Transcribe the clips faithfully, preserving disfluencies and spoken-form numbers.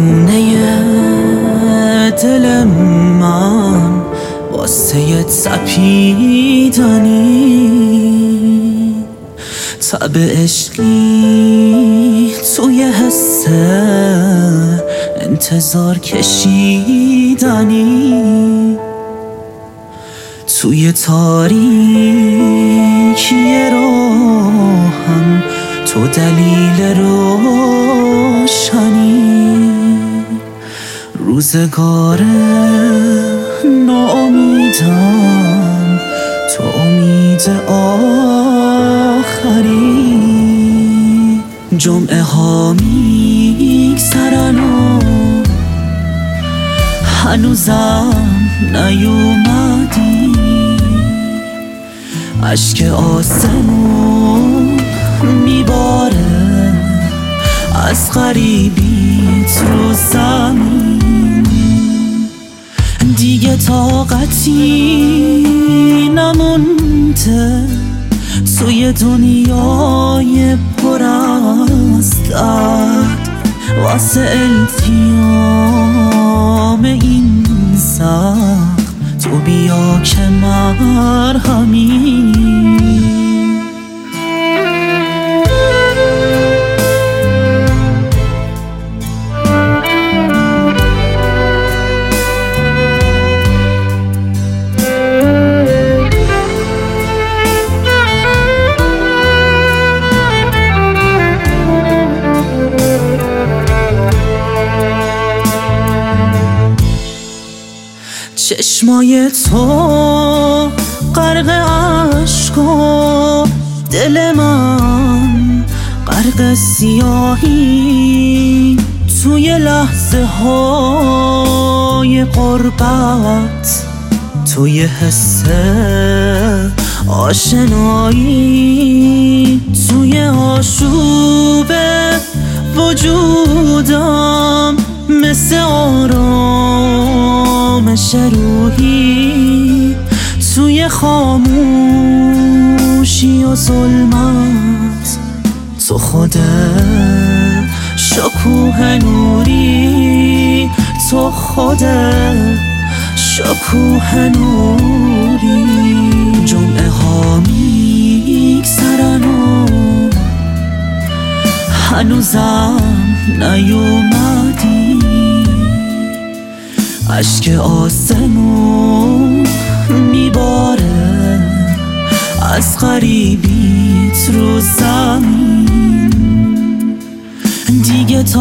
خونه دل من واسه تپیدنی، تب عشقی توی حس انتظار کشیدنی، توی تاریکی راهم تو دلیل روشنی، روزگار ناامیدم تو امید آخری، جمعه ها میگذرن و هنوزم نیومدی، اشک آسمون میباره از غریبیت رو زمین، دیگه طاقتی نمونده توی دنیای پر از درد، واسه التیام این زخم تو بیا که مرهمی. چشمای تو غرق عشق و دل من غرق سیاهی، توی لحظه های غربت توی حس آشنایی، توی آشوب وجودم مثل آرامش روحی، توی خاموشی و ظلمت تو خود شکوه نوری، تو خود شکوه نوری، جمعه ها میگذرن و هنوزم نیومدی، اشک آسمون میباره از غریبیت رو زمین، دیگه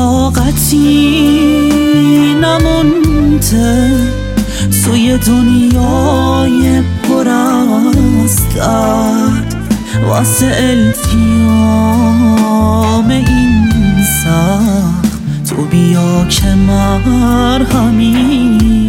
طاقتی نمونده توی دنیای پر از درد، واسه التیام این زخم تو بیا که مرهمی.